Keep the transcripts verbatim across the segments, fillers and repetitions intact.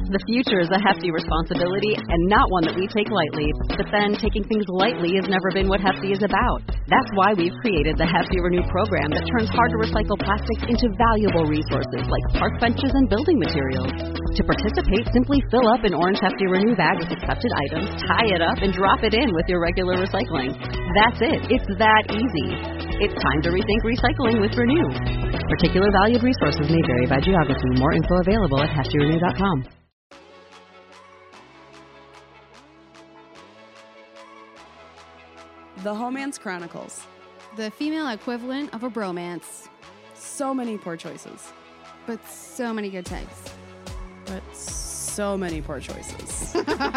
The future is a hefty responsibility and not one that we take lightly. But then, taking things lightly has never been what Hefty is about. That's why we've created the Hefty Renew program that turns hard-to-recycle plastics into valuable resources like park benches and building materials. To participate, simply fill up an orange Hefty Renew bag with accepted items, tie it up, and drop it in with your regular recycling. That's it. It's that easy. It's time to rethink recycling with Renew. Particular valued resources may vary by geography. More info available at hefty renew dot com. The Homance Chronicles. The female equivalent of a bromance. So many poor choices. But so many good types. But so many poor choices.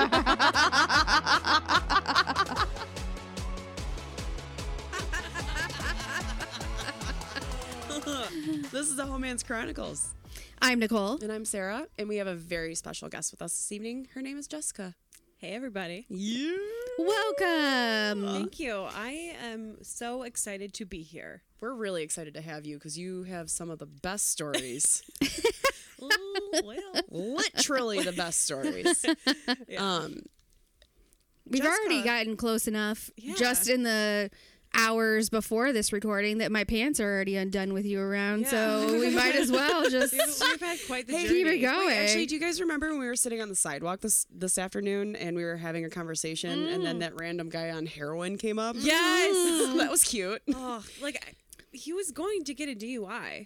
This is the Homance Chronicles. I'm Nicole. And I'm Sarah. And we have a very special guest with us this evening. Her name is Jessica. Hey, everybody. Yeah. Welcome. Thank you. I am so excited to be here. We're really excited to have you because you have some of the best stories. Ooh, well. Literally the best stories. Yeah. Um, We've Jessica. already gotten close enough Yeah. just in the hours before this recording that my pants are already undone with you around. Yeah. So we might as well just We've, we've had quite the Hey, journey. keep it going. Wait, actually, do you guys remember when we were sitting on the sidewalk this this afternoon and we were having a conversation and then that random guy on heroin came up? Yes. That was cute. Oh, like, I- he was going to get a D U I.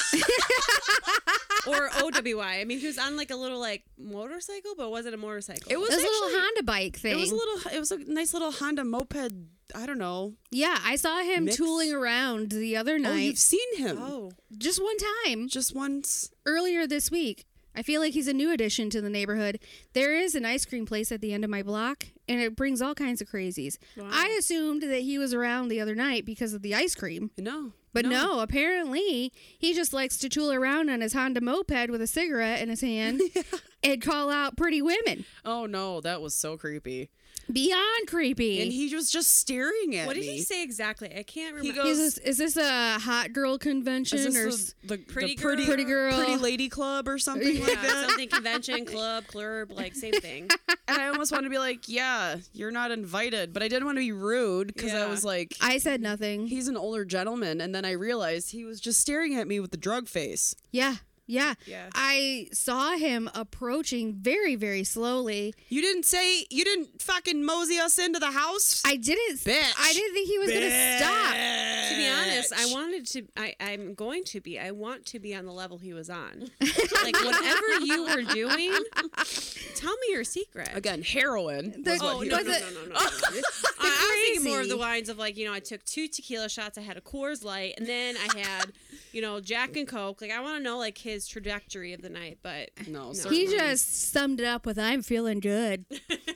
Or O W I. I mean, he was on, like, a little, like, motorcycle, but was it a motorcycle? It was It was a actually, little Honda bike thing. It was a little. It was a nice little Honda moped. I don't know. Yeah, I saw him Mix. tooling around the other Oh, night. you've seen him Oh. Just one time. just once. Earlier this week. I feel like he's a new addition to the neighborhood. There is an ice cream place at the end of my block, and it brings all kinds of crazies. Wow. I assumed that he was around the other night because of the ice cream. No, But no, apparently he just likes to tool around on his Honda moped with a cigarette in his hand and call out pretty women. Oh no, that was so creepy. Beyond creepy. And he was just staring at What did me. he say exactly? I can't He remember. is, goes, this, is this a hot girl convention Is or this s- the, the Pretty the pretty, girl? Pretty girl. pretty lady club or something yeah, like that? something convention, club, club, like, same thing. And I almost wanted to be like, yeah, you're not invited. But I didn't want to be rude because I Yeah. was like, I said nothing. he's an older gentleman. And then I realized he was just staring at me with the drug face. Yeah, yeah. Yeah. I saw him approaching very, very slowly. You didn't say, you didn't fucking mosey us into the house? I didn't. Bitch. I didn't think he was going to stop. To be honest, I wanted to. I, I'm going to be. I want to be on the level he was on. Like, whatever you were doing, tell me your secret. Again, heroin. The- was what Oh he no, was no, no, it- no, no, no. I, I was thinking more of the crazy. lines of, like, you know, I took two tequila shots, I had a Coors Light, and then I had, you know, Jack and Coke. Like, I want to know, like, his trajectory of the night, but No, He certainly. just summed it up with, I'm feeling good.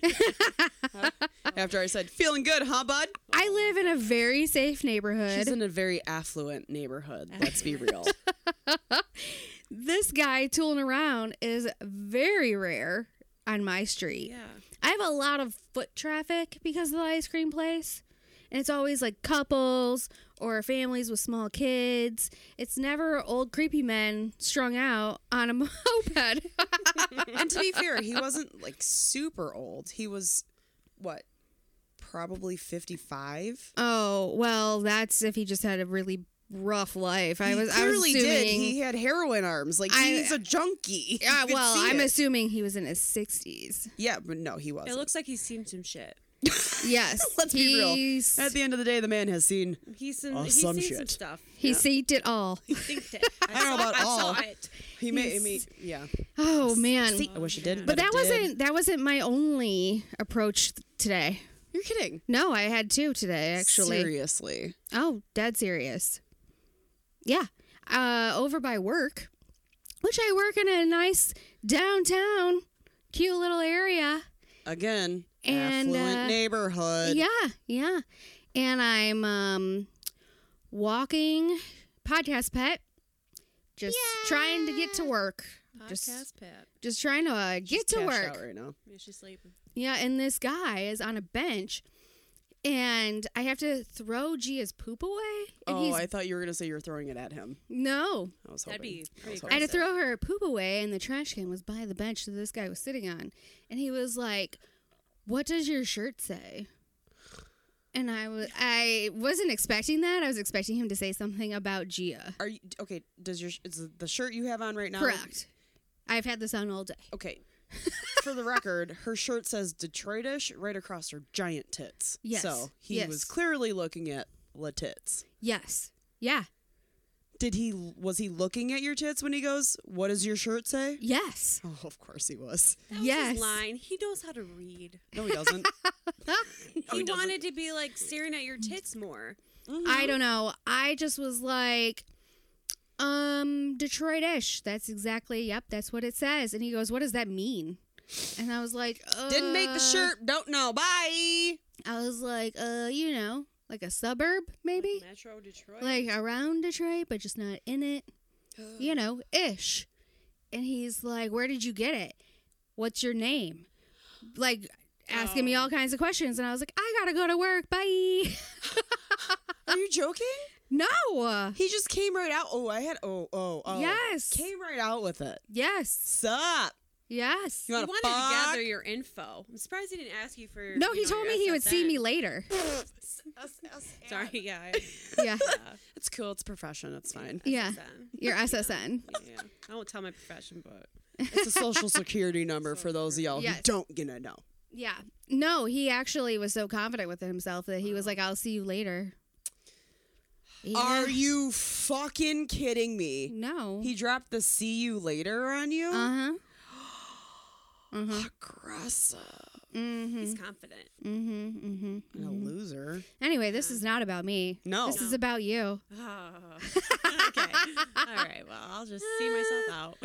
After I said, feeling good, huh, bud? I live in a very safe neighborhood. She's in a very affluent neighborhood. Let's be real. This guy tooling around is very rare on my street. yeah. I have a lot of foot traffic because of the ice cream place. And it's always like couples or families with small kids. It's never old creepy men strung out on a moped. And to be fair, he wasn't like super old. He was, what, probably fifty-five? Oh, well, that's if he just had a really rough life. I He was I was clearly assuming did. He had heroin arms. Like, I- he's a junkie. Yeah, You could well, see I'm it. assuming he was in his sixties. Yeah, but no, he wasn't. It looks like he's seen some shit. Yes. Let's be real. he's- At the end of the day, the man has seen. He's seen, Oh, he's some seen shit. some stuff. He Yeah. synced it all. He synced it. I, I don't know saw- about I all. saw it. He made He's- me. Yeah. Oh man. I wish it did. But that it did. wasn't that wasn't my only approach th- today. You're kidding. No, I had two today actually. Seriously. Oh, dead serious. Yeah. Uh over by work, which I work in a nice downtown cute little area. Again, And, affluent uh, neighborhood. Yeah, yeah. And I'm um walking podcast pet just trying to get to work. Just Podcast Pat. just trying to uh, She's get to cashed work. out right now. Yeah, she's sleeping. Yeah, and this guy is on a bench and I have to throw Gia's poop away. And Oh, he's, I thought you were gonna say you were throwing it at him. no. I was That'd hoping. be I pretty was cool. I had to hoping. throw her poop away, and the trash can was by the bench that this guy was sitting on. And he was like, "What does your shirt say?" And I was I wasn't expecting that. I was expecting him to say something about Gia. Are you okay? Does your is the shirt you have on right now? Correct. I've had this on all day. Okay. For the record, her shirt says Detroitish right across her giant tits. Yes. So he Yes. was clearly looking at la tits. Yes. Yeah. Did he? Was he looking at your tits when he goes, "What does your shirt say?" Yes. Oh, of course he was. That was Yes. his line. He knows how to read. No, he doesn't. He, he doesn't. wanted to be like staring at your tits more. I don't know. I just was like, um, Detroit-ish. That's exactly, yep, that's what it says. And he goes, "What does that mean?" And I was like, uh, Didn't make the shirt. Don't know. Bye. I was like, uh, you know, like a suburb, maybe? Metro Detroit. Like around Detroit, but just not in it. You know, ish. And he's like, "Where did you get it? What's your name?" Like, asking me Oh. all kinds of questions. And I was like, "I gotta go to work. Bye." Are you joking? No. He just came right out. Oh, I had. Oh, oh, oh. Yes. Came right out with it. Yes. Sup? Yes. You he want wanted to to fuck? gather your info. I'm surprised he didn't ask you for. No, you he know, told your me he would see S S N. me later. Sorry, yeah. I- Yeah. It's cool. It's a profession. It's fine. Yeah. S S N. Your S S N. Yeah, yeah. I won't tell my profession, but It's a social security number for those of y'all Yes. who don't gonna know. Yeah. No, he actually was so confident with himself that he was like, "I'll see you later." Yeah. Are you fucking kidding me? No. He dropped the "see you later" on you. Uh-huh. Uh-huh. Aggressive. Mm-hmm. he's confident. Mm-hmm. Mm-hmm. And a loser. Anyway, this is not about me. No. This is about you. Oh, okay. All right. Well, I'll just see myself out.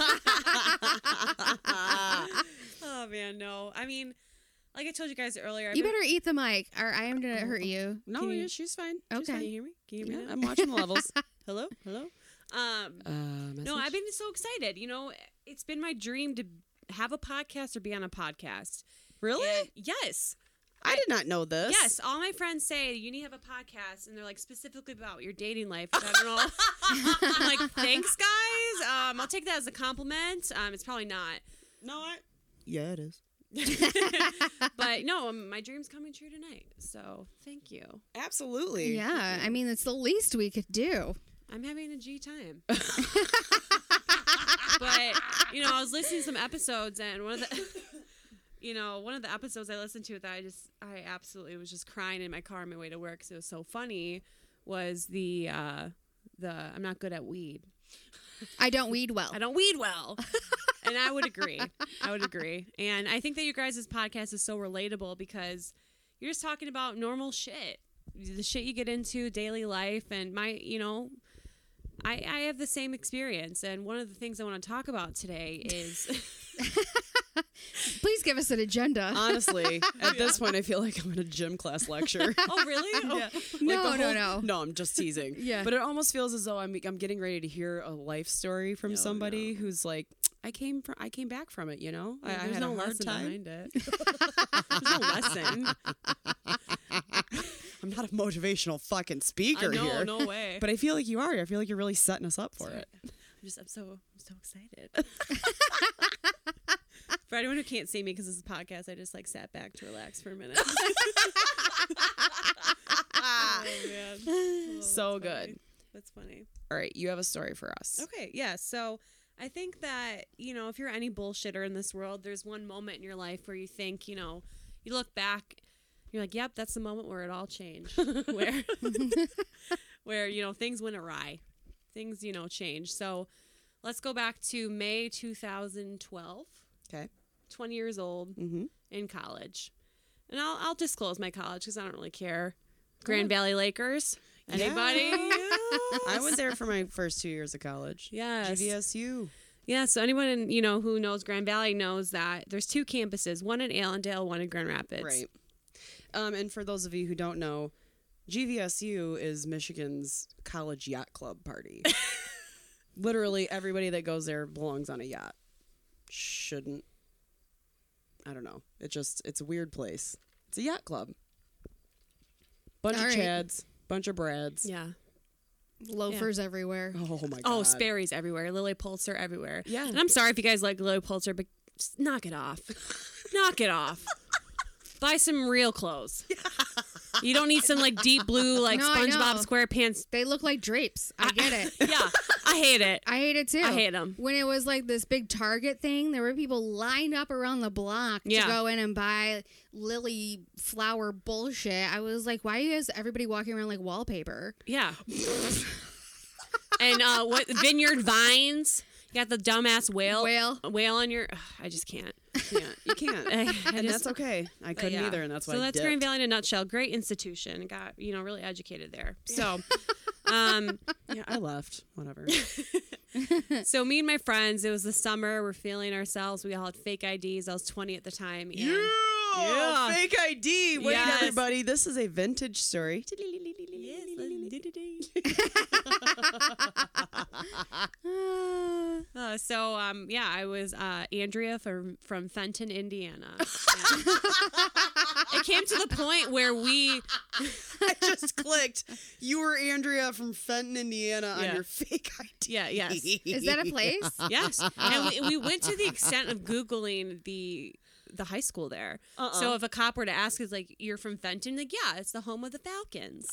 Oh man, no. I mean, like I told you guys earlier. I've You been- better eat the mic or I am going to hurt you. No, Can you- yeah, she's fine. She's Okay. Can fine. you hear me? Can you hear me? Yeah, now? I'm watching the levels. Hello, hello. Um, Uh, no, message? I've been so excited. You know, it's been my dream to have a podcast or be on a podcast. Really? And yes. I did not know this. Yes, all my friends say you need to have a podcast, and they're like specifically about your dating life. Which I don't know. I'm like, thanks, guys. Um, I'll take that as a compliment. Um, it's probably not, No, I. Yeah, it is. but no, um, my dream's coming true tonight. So thank you. Absolutely. Yeah, I mean, it's the least we could do. I'm having a G time. But you know, I was listening to some episodes, and one of the, you know, one of the episodes I listened to that I just, I absolutely was just crying in my car on my way to work because it was so funny. Was the uh, the I'm not good at weed. I don't weed well. I don't weed well. And I would agree. I would agree. And I think that your guys' podcast is so relatable because you're just talking about normal shit. The shit you get into, daily life. And my, you know, I, I have the same experience. And one of the things I want to talk about today is Please give us an agenda. Honestly, at this point, I feel like I'm in a gym class lecture. oh, really? Oh, Yeah. No, Like the no, whole- no. No, I'm just teasing. Yeah. But it almost feels as though I'm I'm getting ready to hear a life story from No, somebody no. who's like, I came from I came back from it, you know? I, I There's had no a hard lesson time. behind it. There's no lesson. I'm not a motivational fucking speaker I know, here. no way. But I feel like you are. I feel like you're really setting us up for it. I'm just, I'm so, I'm so excited. For anyone who can't see me because this is a podcast, I just like sat back to relax for a minute. Oh, man. Oh, So that's funny. good. That's funny. All right, you have a story for us. Okay, yeah. So I think that, you know, if you're any bullshitter in this world, there's one moment in your life where you think, you know, you look back, you're like, yep, that's the moment where it all changed. where, where, you know, things went awry. Things, you know, change. So let's go back to May two thousand twelve. Okay. twenty years old Mm-hmm. in college. And I'll, I'll disclose my college because I don't really care. Grand Valley Lakers. Anybody? I went there for my first two years of college. Yes. G V S U. Yeah, so anyone in, you know who knows Grand Valley knows that there's two campuses, one in Allendale, one in Grand Rapids. Right. Um, and for those of you who don't know, G V S U is Michigan's college yacht club party. Literally everybody that goes there belongs on a yacht. Shouldn't. I don't know. It just, it's a weird place. It's a yacht club. Bunch All of right. Chads, bunch of Brads. Yeah. Loafers everywhere. Oh my god. Oh, Sperry's everywhere. Lily Pulitzer everywhere. Yeah. And I'm sorry if you guys like Lily Pulitzer, but just knock it off. knock it off. Buy some real clothes. You don't need some like deep blue like No, I SpongeBob know. SquarePants. They look like drapes. I get it. Yeah, I hate it. I hate it too. I hate 'em. When it was like this big Target thing, there were people lined up around the block Yeah. to go in and buy lily flower bullshit. I was like, why is everybody walking around like wallpaper? Yeah. And uh, what Vineyard Vines? You got the dumbass whale. Whale. Whale on your. Ugh, I just can't. can't. You can't. I, I and just- that's okay. I but couldn't yeah. either, and that's why So I that's dipped. Grand Valley in a nutshell. Great institution. Got you know really educated there. So, um, Yeah, I left. Whatever. so me and my friends. It was the summer. We're feeling ourselves. We all had fake I Ds. I was twenty at the time. And Yeah. Fake I D. Wait, Yes. everybody. This is a vintage story. Uh, so um yeah, I was uh, Andrea from from Fenton, Indiana. And it came to the point where we I just clicked. You were Andrea from Fenton, Indiana on Yeah. your fake I D. yeah yes Is that a place? yes, and we, we went to the extent of googling the the high school there. Uh-uh. So if a cop were to ask us like, "You're from Fenton?" Like, yeah, it's the home of the Falcons.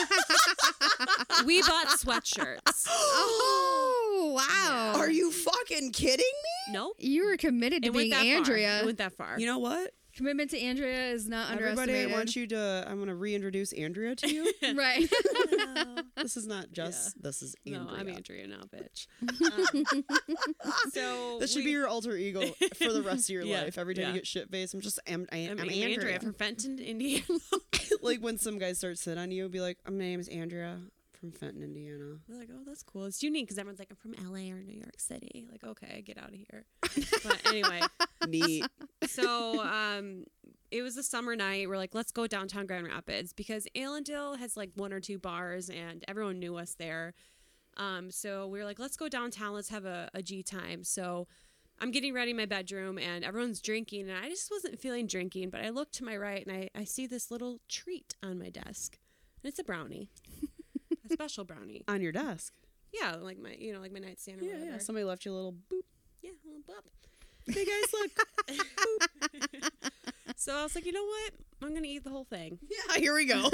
We bought sweatshirts. Oh, wow. Are you fucking kidding me? Nope. You were committed to It went being that far. Andrea. It went that far. You know what? Commitment to Andrea is not Everybody, I underestimated. want you to. I'm going to reintroduce Andrea to you. Right. This is not just. This is Andrea. No, I'm Andrea now, bitch. Um, so This should we- be your alter ego for the rest of your Yeah, life. Every time yeah. you get shit faced, I'm just. I'm, I, I'm, I'm Andrea. Andrea. from Fenton, Indiana. Like when some guys start sitting on you, be like, "My name is Andrea from Fenton, Indiana." They're like, oh, that's cool. It's unique because everyone's like, I'm from L A or New York City. Like, okay, get out of here. But anyway, Neat. so um, it was a summer night. We're like, let's go downtown Grand Rapids because Allendale has like one or two bars and everyone knew us there. Um, so we were like, let's go downtown. Let's have a, a G time. So I'm getting ready in my bedroom and everyone's drinking and I just wasn't feeling drinking. But I look to my right and I, I see this little treat on my desk. And it's a brownie, a special brownie. On your desk. Yeah, like my, you know, like my nightstand or Yeah, whatever. yeah. Somebody left you a little boop. Yeah, a little bop. Hey guys, look. So I was like, you know what? I'm gonna eat the whole thing. Yeah, here we go. So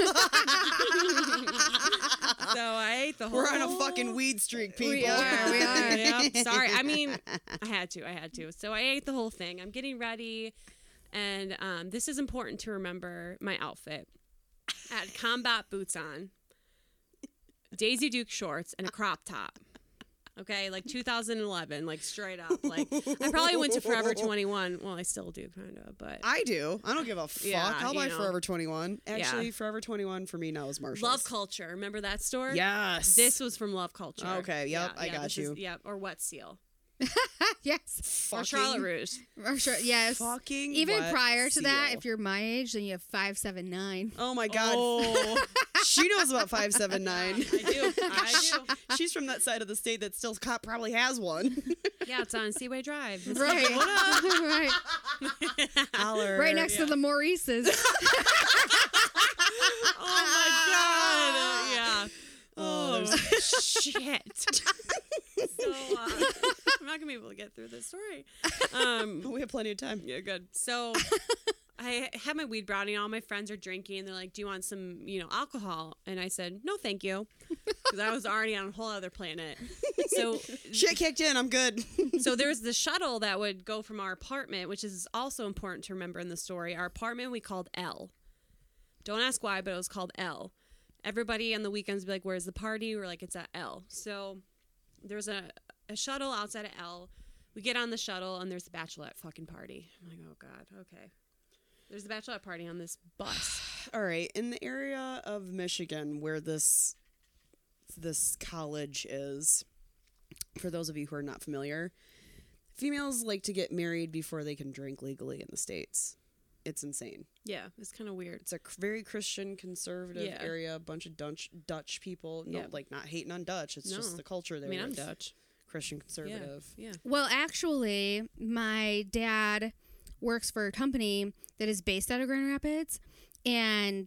I ate the whole. We're on a fucking weed streak, people. We are, we are. Yep. Sorry. I mean, I had to. I had to. So I ate the whole thing. I'm getting ready, and um, this is important to remember. My outfit. I had combat boots on, Daisy Duke shorts, and a crop top. Okay, like two thousand eleven, like straight up. Like I probably went to Forever twenty-one. Well, I still do, kind of, but I do. I don't give a fuck. Yeah, I'll you buy know. Forever twenty-one. Actually, Yeah. Forever twenty-one for me now is Marshalls. Love Culture. Remember that store? Yes. This was from Love Culture. Okay, yep, I got this you. Is, yep, or Wet Seal. Yes. Or Fucking- Charlotte Rouge. Or sure, yes. Fucking Even Wet prior to that, Seal. if you're my age, then you have five seven nine. Oh my god. Oh. She knows about five seven nine. I do. I do. She's from that side of the state that still co- probably has one. Yeah, it's on Seaway Drive. It's Right. right. Holler. Right next to the Maurices. Oh my god. Yeah. Oh, Oh, shit. So uh, I'm not gonna be able to get through this story. Um, we have plenty of time. Yeah, good. So I had my weed brownie. All my friends are drinking. They're like, "Do you want some, you know, alcohol?" And I said, "No, thank you," because I was already on a whole other planet. So, Shit kicked in. I'm good. so there's the shuttle that would go from our apartment, which is also important to remember in the story. Our apartment we called L. Don't ask why, but it was called L. Everybody on the weekends would be like, "Where's the party?" We're like, "It's at L." So there's a a shuttle outside of L. We get on the shuttle and there's the bachelorette fucking party. I'm like, oh god, okay. There's a bachelorette party on this bus. All right, in the area of Michigan where this this college is, for those of you who are not familiar, females like to get married before they can drink legally in the States. It's insane. Yeah, it's kind of weird. It's a c- very Christian conservative Yeah. area, a bunch of Dutch Dutch people. No, Yeah. like not hating on Dutch. It's No. just the culture there. I mean, I'm is Dutch. Christian conservative. Yeah. Well, actually, my dad works for a company that is based out of Grand Rapids, and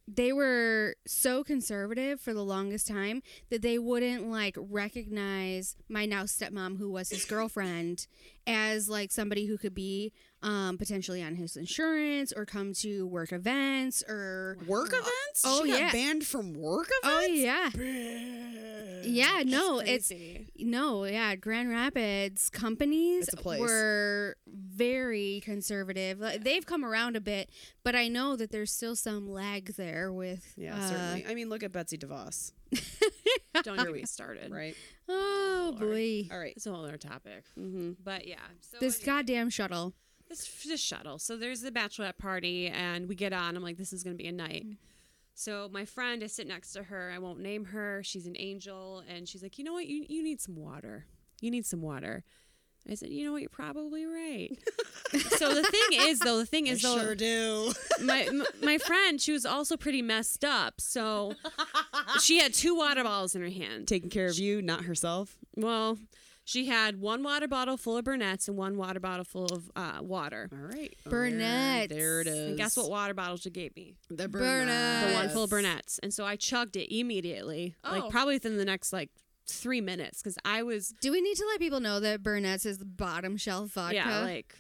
they were so conservative for the longest time that they wouldn't like recognize my now stepmom, who was his girlfriend, as like somebody who could be um, potentially on his insurance or come to work events or Work events? Oh, she got yeah. banned from work oh events? yeah, yeah. No, it's Crazy. no, yeah. Grand Rapids companies It's a place. were very conservative. Like, they've come around a bit, but I know that there's still some lag there with. Yeah, uh, certainly. I mean, look at Betsy DeVos, Don't get me started. right? Oh Lord. boy, All right. It's a whole other topic. Mm-hmm. But yeah. So this anyway, goddamn shuttle. this this shuttle. So there's the bachelorette party, and we get on. I'm like, this is gonna be a night. So my friend, I sit next to her. I won't name her. She's an angel, and she's like, you know what? You you need some water. You need some water. I said, you know what? You're probably right. So the thing is, though, the thing is, though, sure do. my m- my friend, she was also pretty messed up. So she had two water bottles in her hand. Taking care of you, not herself. Well, she had one water bottle full of Burnett's and one water bottle full of uh, water. All right. Oh, Burnett's. There, there it is. And guess what water bottle she gave me? The Burnett's. The one full of Burnett's. And so I chugged it immediately, Oh. like probably within the next like three minutes, because I was Do we need to let people know that Burnett's is the bottom shelf vodka? yeah like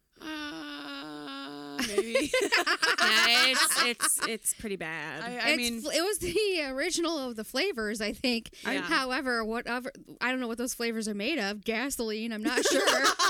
Uh, maybe. yeah, it's it's it's pretty bad. I, I It's mean, fl- it was the original of the flavors, I think. Yeah. However, whatever I don't know what those flavors are made of. Gasoline, I'm not sure.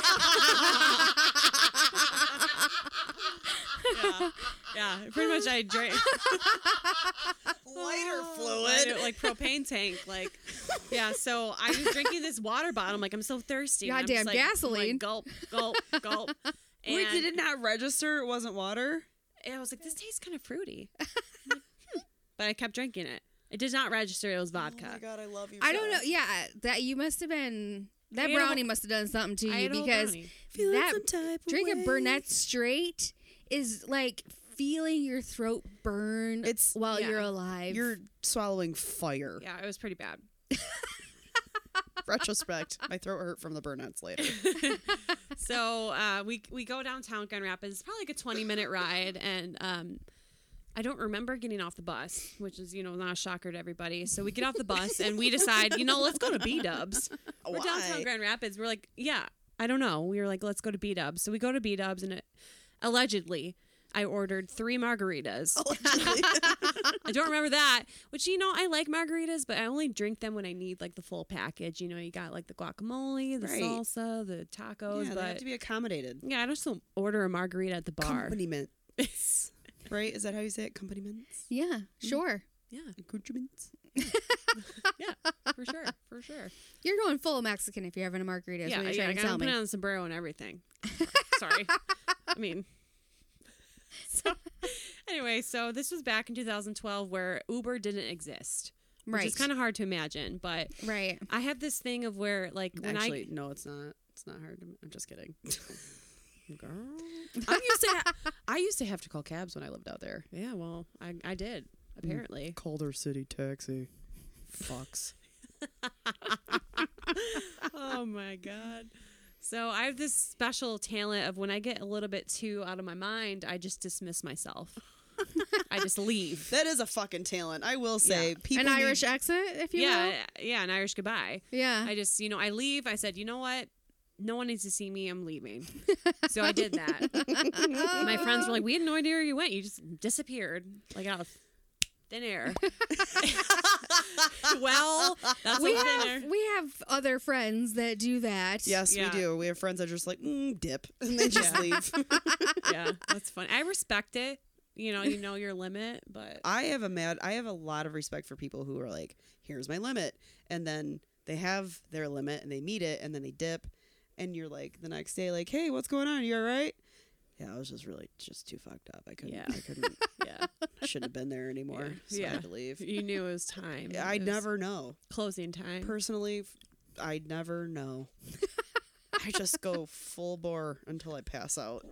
yeah, yeah, pretty much I drank lighter Lighter, like propane tank, like yeah. So I was drinking this water bottle. I'm like, I'm so thirsty. and I'm Goddamn just like- I'm gasoline. Like, gulp, gulp, gulp. And wait, did it not register? It wasn't water? and I was like, this tastes kind of fruity. I'm like, hmm. But I kept drinking it. It did not register. It was vodka. Oh my god, I love you. I for don't know. that. Yeah, that you must have been that I ate a brownie whole- must have done something to I you ate a whole because brownie. Feeling that some type of drinking way. Burnett straight is like feeling your throat burn It's- while yeah. you're alive. You're swallowing fire. Yeah, it was pretty bad. Retrospect, my throat hurt from the Burnett's later. So uh, we we go downtown Grand Rapids. It's probably like a twenty minute ride, and um, I don't remember getting off the bus, which is you know not a shocker to everybody. So we get off the bus and we decide, you know, let's go to B Dubs. We're Why? downtown Grand Rapids. We're like, yeah, I don't know. We were like, let's go to B Dubs. So we go to B Dubs, and it, allegedly, I ordered three margaritas. I don't remember that. Which, you know, I like margaritas, but I only drink them when I need like the full package. You know, you got like the guacamole, the Right. salsa, the tacos. Yeah, they but have to be accommodated. yeah, I just don't order a margarita at the bar. Accompaniments. Right? Is that how you say it? Accompaniments? yeah, sure. Yeah, Accoutrements? yeah, for sure, for sure. You're going full Mexican if you're having a margarita. Is Yeah, what you're yeah, trying I to tell gotta me. put on the sombrero and everything. Sorry. I mean, so anyway, so this was back in two thousand twelve where Uber didn't exist, which Right. is kind of hard to imagine. But Right. I have this thing of where, like, when Actually, I no, it's not. It's not hard. To, I'm just kidding. girl, I used to. Ha- I used to have to call cabs when I lived out there. yeah, well, I I did apparently. Calder City taxi. Fucks. Oh my god. So I have this special talent of when I get a little bit too out of my mind, I just dismiss myself. I just leave. That is a fucking talent. I will say. Yeah. People An need- Irish accent, if you Yeah, will. yeah, an Irish goodbye. Yeah. I just, you know, I leave. I said, you know what? No one needs to see me. I'm leaving. So I did that. My friends were like, we had no idea where you went. You just disappeared, like out of thin air. Well, that's we what thin have air. we have other friends that do that. Yes, Yeah. we do. We have friends that are just like, mm, dip. And they just Yeah. leave. Yeah, that's fun. I respect it. You know, you know your limit, but I have a mad I have a lot of respect for people who are like, here's my limit, and then they have their limit and they meet it and then they dip, and you're like the next day like, hey, what's going on? You all right? Yeah, I was just really just too fucked up. I couldn't Yeah. I couldn't yeah, I shouldn't have been there anymore. So I Yeah. had to leave. you knew it was time. I It was never know. closing time. Personally, f- I never know. I just go full bore until I pass out.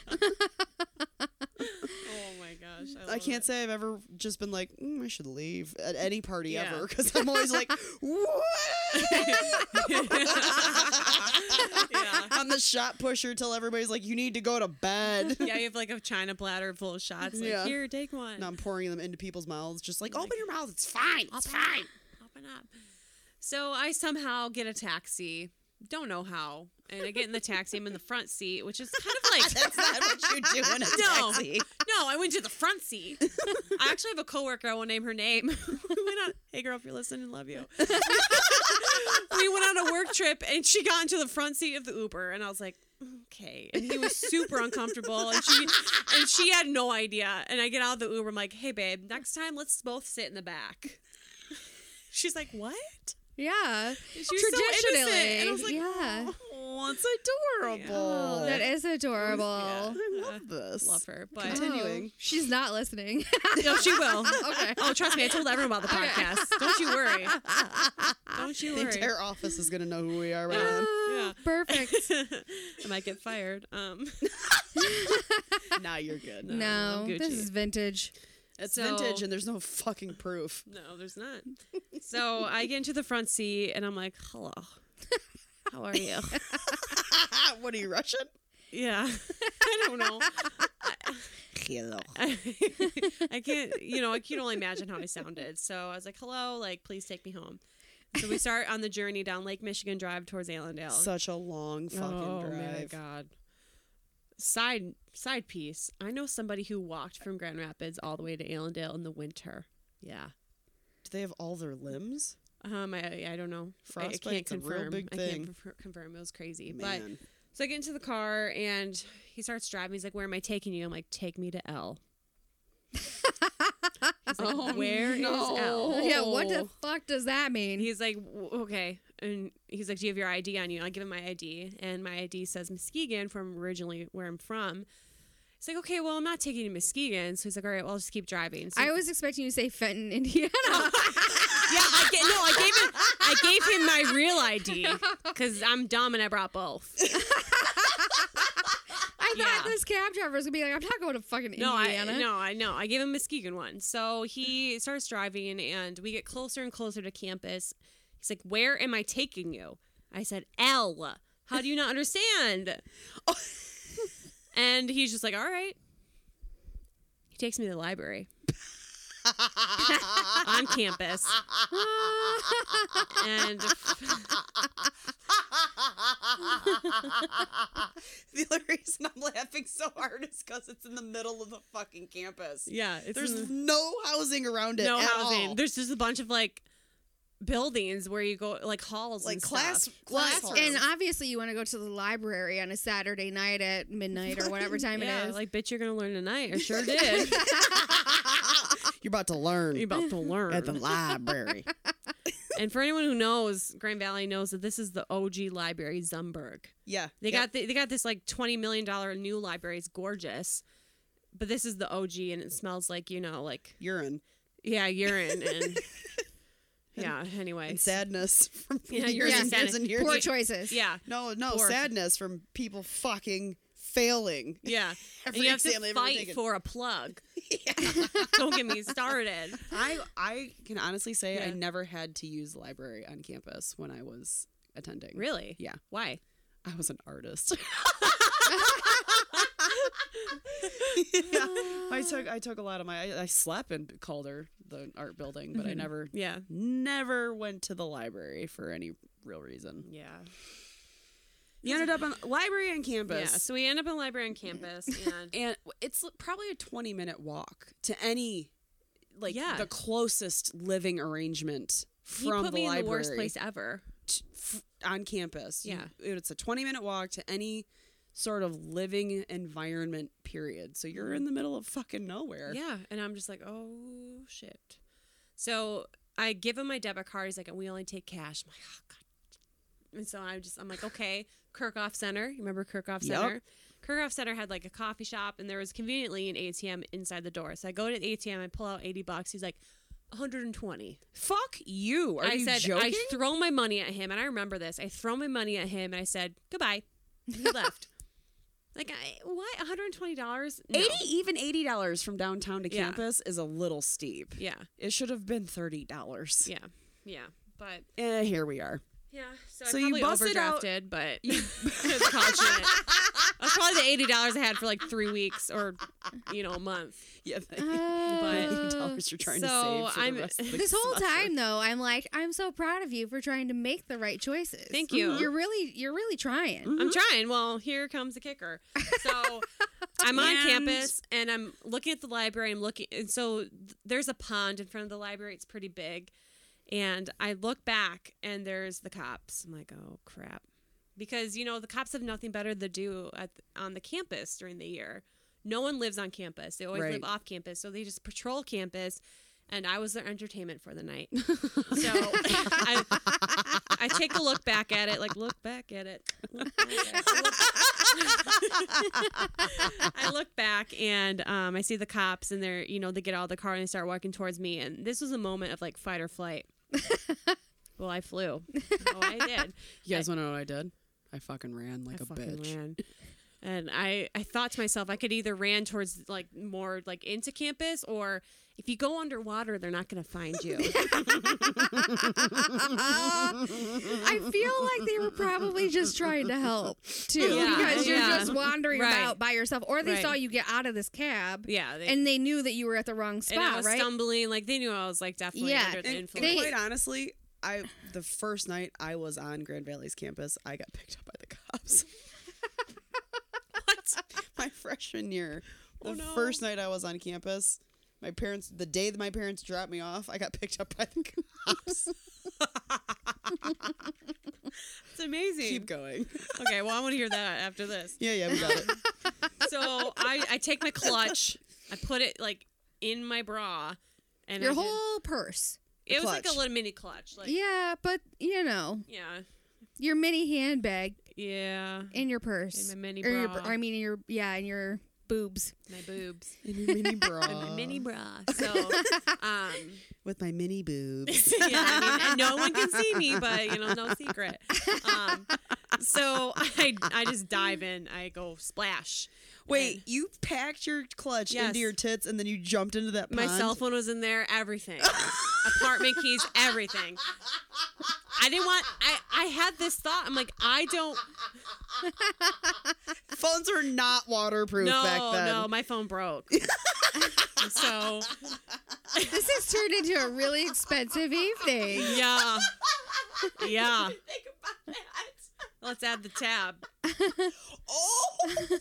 Oh my gosh, I, I love can't it. say I've ever just been like, mm, I should leave at any party Yeah. ever because I'm always like, what? Yeah. I'm the shot pusher till everybody's like, you need to go to bed. Yeah, you have like a china platter full of shots. Like, Yeah. here, take one. Now I'm pouring them into people's mouths, just like, open your mouth. It's fine. It's fine. Open up. So I somehow get a taxi. Don't know how. And I get in the taxi. I'm in the front seat, which is kind of like... That's not what you do in a No. taxi. No, I went to the front seat. I actually have a coworker. I won't name her name. we went on, hey, girl, if you're listening, love you. We went on a work trip, and she got into the front seat of the Uber, and I was like, okay. And he was super uncomfortable, and she and she had no idea. And I get out of the Uber. I'm like, hey, babe, next time let's both sit in the back. She's like, what? Yeah. She was so Traditionally. innocent. And I was like, yeah. Oh, it's adorable. Oh, that is adorable. Yeah. I love this. Love her. But Continuing. Oh, she's not listening. no, she will. Okay. Oh, trust me, I told everyone about the podcast. Don't you worry. Don't you The worry. entire office is going to know who we are right now. Yeah. Perfect. I might get fired. Um, Nah, you're good. No. No, I'm this Gucci. is vintage. It's So- vintage and there's no fucking proof. no, there's not. So I get into the front seat and I'm like, hello. How are you? What are you, Russian? Yeah. I don't know. Hello. I, I can't, you know, I can only imagine how I sounded. So I was like, hello, like, please take me home. So we start on the journey down Lake Michigan Drive towards Allendale. Such a long fucking oh, drive. my God. Side side piece. I know somebody who walked from Grand Rapids all the way to Allendale in the winter. Yeah. Do they have all their limbs? Um, I I don't know. I- I, Frostbite's can't a real confirm. big I thing. can't confer- confirm. It was crazy. But Man. so I get into the car and he starts driving. He's like, "Where am I taking you?" I'm like, "Take me to L." He's like, Oh, "Where is no. L?" Yeah, what the fuck does that mean? And he's like, "W- okay. And he's like, do you have your I D on you? I give him my I D. And my I D says Muskegon from originally where I'm from. He's like, okay, well, I'm not taking you to Muskegon. So he's like, all right, well, I'll just keep driving. So, I was expecting you to say Fenton, Indiana. yeah, I ga- no, I gave him, I gave him my real I D because I'm dumb and I brought both. I thought Yeah. this cab driver was gonna be like, I'm not going to fucking No, I Indiana. no, I know. I gave him Muskegon one. So he starts driving and we get closer and closer to campus. He's like, where am I taking you? I said, L. How do you not understand? And he's just like, all right. He takes me to the library on campus. And The only reason I'm laughing so hard is because it's in the middle of the fucking campus. yeah, it's There's in the- no housing around it no at housing. all. There's just a bunch of like buildings where you go, like halls, Like and class- stuff. Well, class halls. and obviously you want to go to the library on a Saturday night at midnight or whatever time yeah, it is. like bitch, you're gonna learn tonight. I sure did. You're about to learn You're about to learn. at the library. And for anyone who knows, Grand Valley knows that this is the O G library, Zumberg. Yeah. They Yep. got the, they got this like twenty million dollar new library. It's gorgeous, but this is the O G, and it smells like, you know, like urine yeah, urine and yeah. Anyway, and sadness from Yeah, years urine and and years and years. Poor choices. yeah, No, no, Poor- sadness from people fucking failing. yeah. And Every you have exam to they've ever fight taken. for a plug. Don't get me started. I I can honestly say I Yeah. never had to use the library on campus when I was attending. Really? Yeah. Why? I was an artist. Yeah. I took I took a lot of my I, I slept in Calder, the art building, but I never Yeah. never went to the library for any real reason. Yeah. You ended up in library on campus. Yeah. So we end up in a library on campus, and And it's probably a twenty minute walk to any, like, Yeah. the closest living arrangement he from put the me library in the worst place ever. t- f- on campus. You- Yeah. it's a twenty minute walk to any sort of living environment, period. So you're in the middle of fucking nowhere. Yeah, and I'm just like, oh shit. So I give him my debit card. He's like, we only take cash. I'm like, oh god. And so I just, I'm like, okay, Kirchhoff Center. You remember Kirchhoff Yep. Center? Kirchhoff Center had like a coffee shop, and there was conveniently an A T M inside the door. So I go to the A T M, I pull out eighty bucks. He's like, one hundred twenty. Fuck you. Are I you said, joking? I throw my money at him, and I remember this. I throw my money at him, and I said, goodbye. And he left. Like, I, what? one hundred twenty dollars? No. eighty even eighty dollars from downtown to Yeah. campus is a little steep. Yeah, It should have been thirty dollars. yeah, yeah. But Eh, here we are. Yeah, so, So I you probably busted out- overdrafted, but it's college student. That's probably the eighty dollars I had for like three weeks or, you know, a month. Yeah, the Uh, eighty dollars you're trying so to save for I'm- the rest of the This whole semester. time though, I'm like, I'm so proud of you for trying to make the right choices. Thank you. You're really, you're really trying. I'm trying. Well, here comes the kicker. So I'm on And- campus and I'm looking at the library. I'm looking, and so th- there's a pond in front of the library. It's pretty big. And I look back and there's the cops. I'm like, oh crap. Because, you know, the cops have nothing better to do at, on the campus during the year. No one lives on campus. They always Right. live off campus. So they just patrol campus. And I was their entertainment for the night. So I, I take a look back at it, like, look back at it. Look back at it. I look, I look back and um, I see the cops and they're, you know, they get out of the car and they start walking towards me. And this was a moment of like fight or flight. Well, I flew. Oh, I did. You guys want to know what I did? I fucking ran like I a fucking bitch. ran. And I, I thought to myself, I could either ran towards like more like into campus, or if you go underwater, they're not going to find you. I feel like they were probably just trying to help too, Yeah, because you're yeah. just wandering Right. about by yourself, or they Right. saw you get out of this cab, Yeah. They, and they knew that you were at the wrong and I spot, was right? stumbling. Like they knew I was like definitely Yeah, under the And, influence. and They- quite honestly, I the first night I was on Grand Valley's campus, I got picked up by the cops. What? My freshman year, the Oh, no. first night I was on campus, my parents, the day that my parents dropped me off, I got picked up by the cops. It's amazing. Keep going. Okay, well, I want to hear that after this. Yeah, yeah, we got it. So I, I take my clutch, I put it like in my bra, and Your I did- whole purse. it was like clutch. a little mini clutch. Like Yeah, but you know, yeah, your mini handbag yeah, in your purse, in my mini or your, bra. I mean, in your yeah, in your boobs. my boobs, In your mini bra. and my mini bra. So um. With my mini boobs. yeah, I mean, and no one can see me, but you know, no secret. Um, so I, I just dive in. I go splash. Wait, And you packed your clutch Yes. into your tits and then you jumped into that my pond? cell phone was in there. Everything, apartment keys, everything. I didn't want. I, I had this thought. I'm like, I don't. Phones were not waterproof No, back then. no, my phone broke. So This has turned into a really expensive evening. yeah, yeah. Think about that. Let's add the tab. Oh!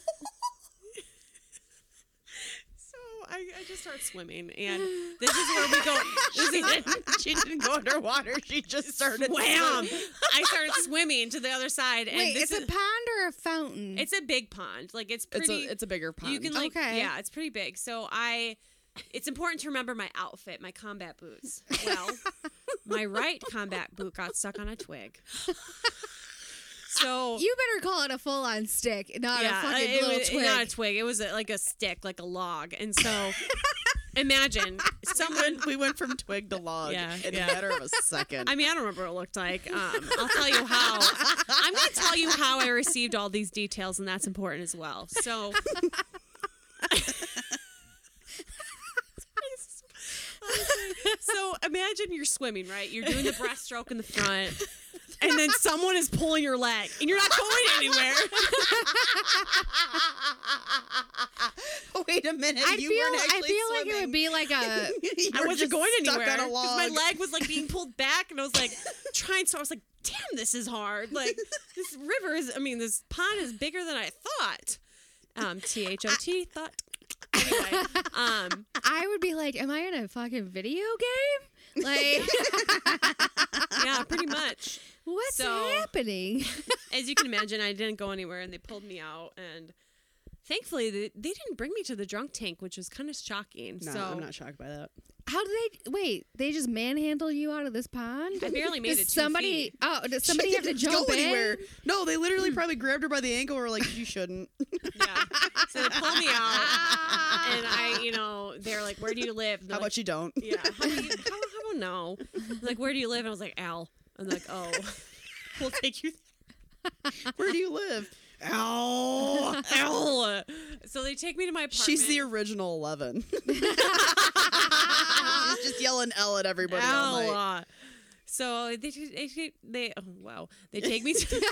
So I, I just start swimming, and this is where we go. This she, is didn't, she didn't go underwater. She just started wham! swimming. I started swimming to the other side, and Wait, this it's is a pond or a fountain? it's a big pond. Like it's It's pretty. a it's a bigger pond. you can like Okay. yeah, it's pretty big. So I, it's important to remember my outfit, my combat boots. Well, my right combat boot got stuck on a twig. So You better call it a full-on stick, not a fucking it little was, twig. Not a twig. It was a, like a stick, like a log. And so, imagine someone. we went from twig to log Yeah, in yeah. a matter of a second. I mean, I don't remember what it looked like. Um, I'll tell you how. I'm going to tell you how I received all these details, and that's important as well. So. So imagine you're swimming, right? You're doing the breaststroke in the front, and then someone is pulling your leg, and you're not going anywhere. Wait a minute. I you feel, weren't I actually feel like it swimming. would be like a. You I were wasn't just going stuck anywhere on a because my log. leg was like being pulled back, and I was like trying. So I was like, "Damn, this is hard. Like this river is. I mean, this pond is bigger than I thought." Um, T H O T thought. Anyway, um, I would be like, am I in a fucking video game? Like, yeah, pretty much. what's So- happening? As you can imagine, I didn't go anywhere, and they pulled me out, and thankfully, they, they didn't bring me to the drunk tank, which was kind of shocking. No, so I'm not shocked by that. How did they? Wait, they just manhandle you out of this pond? I barely made Does it two somebody? feet. Oh, does somebody She have to didn't jump go in? anywhere. No, they literally probably grabbed her by the ankle and were like, you shouldn't. Yeah. So they pulled me out, and I, you know, they're like, "Where do you live?" And they're How like, about you don't? Yeah. How, do you, how, how about no? Like, where do you live? And I was like, Al. And they're like, oh, we'll take you. Where do you live? Ow. Al. So they take me to my apartment. She's the original Eleven. She's just yelling L at everybody all night. Al. So they they, they oh wow they take me to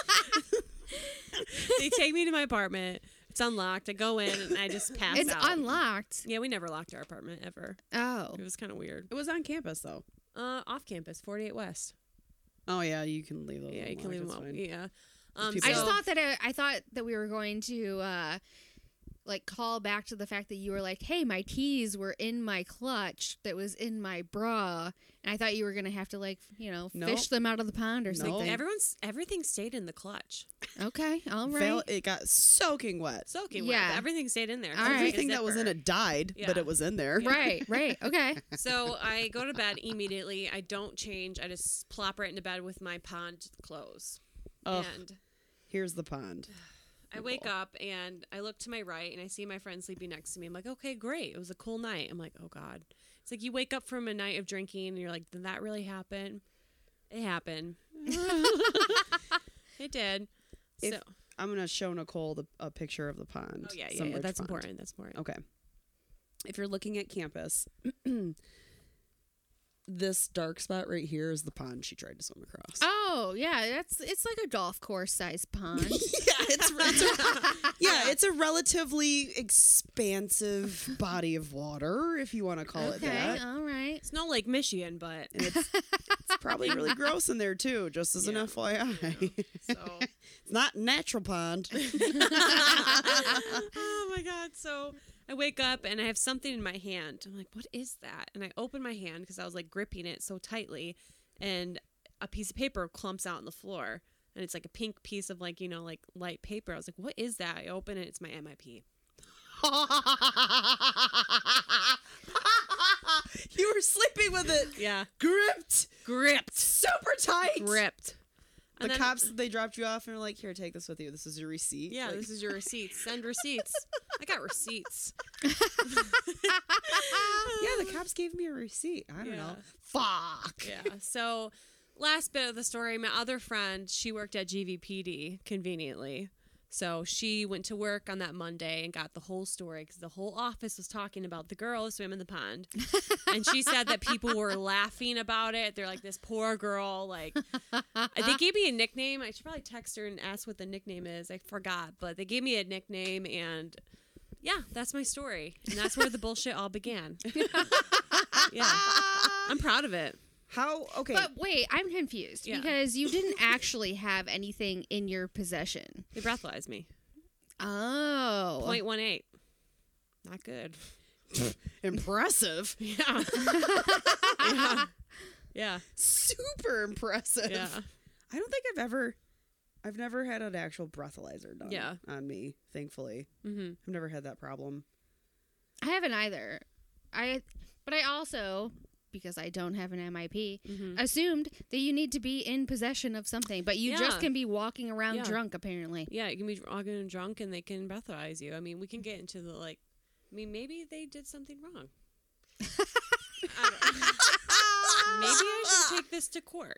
they take me to my apartment. It's unlocked. I go in and I just pass It's out. unlocked. Yeah, we never locked our apartment ever. Oh. It was kind of weird. It was on campus though. Uh, off campus, forty-eight West. Oh yeah, you can leave those. Yeah, you can unlocked, leave them that's out. fine. Yeah. Um, people I just so- thought that I, I thought that we were going to uh, like call back to the fact that you were like, "Hey, my keys were in my clutch that was in my bra," and I thought you were gonna have to like you know Nope. fish them out of the pond or Nope. something. everyone's everything stayed in the clutch. Okay, all right. Fail, it got soaking wet. Soaking Yeah. wet. but Everything stayed in there. All right. Everything that was in zipper. it died, Yeah. but it was in there. Right, right. Okay. So I go to bed immediately. I don't change. I just plop right into bed with my pond clothes. Ugh. And Here's the pond. I wake up and I look to my right and I see my friend sleeping next to me. I'm like, okay, great. It was a cool night. I'm like, oh God. It's like you wake up from a night of drinking and you're like, did that really happen? It happened. It did. If- so, I'm gonna show Nicole the, a picture of the pond. oh yeah, yeah, Sunbridge yeah. That's Pond. important. That's important. Okay. If you're looking at campus, this dark spot right here is the pond she tried to swim across. Oh yeah, that's it's like a golf course sized pond. yeah, it's, it's a, yeah, it's a relatively expansive body of water, if you want to call it Okay, that. all right. It's not Lake Michigan, but And it's, it's probably really gross in there too, just as an Yeah. F Y I. so. It's not natural pond. Oh my God. So I wake up and I have something in my hand. I'm like, what is that? And I open my hand because I was like gripping it so tightly, and a piece of paper clumps out on the floor. And it's like a pink piece of like, you know, like light paper. I was like, what is that? I open it. It's my M I P. You were sleeping with it Yeah. gripped, Gripped. super tight. Gripped. The And then- cops, they dropped you off and were like, here, take this with you. This is your receipt. Yeah, Like, this is your receipts. Send receipts. I got receipts. yeah, the cops gave me a receipt. I don't Yeah. know. Fuck. Yeah. So, last bit of the story, my other friend, she worked at G V P D conveniently. So she went to work on that Monday and got the whole story because the whole office was talking about the girl who swam in the pond. And she said that people were laughing about it. They're like, this poor girl. Like, they gave me a nickname. I should probably text her and ask what the nickname is. I forgot. But they gave me a nickname. And yeah, that's my story. And that's where the bullshit all began. Yeah. I'm proud of it. How, okay. But wait, I'm confused Yeah. because you didn't actually have anything in your possession. They breathalyzed me. Oh. point one eight. Not good. impressive. Yeah. yeah. Yeah. Super impressive. Yeah. I don't think I've ever, I've never had an actual breathalyzer done Yeah. on me, thankfully. Mm-hmm. I've never had that problem. I haven't either. I but I also, because I don't have an M I P, Mm-hmm. assumed that you need to be in possession of something, but you Yeah. just can be walking around Yeah. drunk apparently. Yeah, you can be walking and drunk and they can breathalyze you. I mean, we can get into the like, I mean, maybe they did something wrong. I don't- maybe I should take this to court.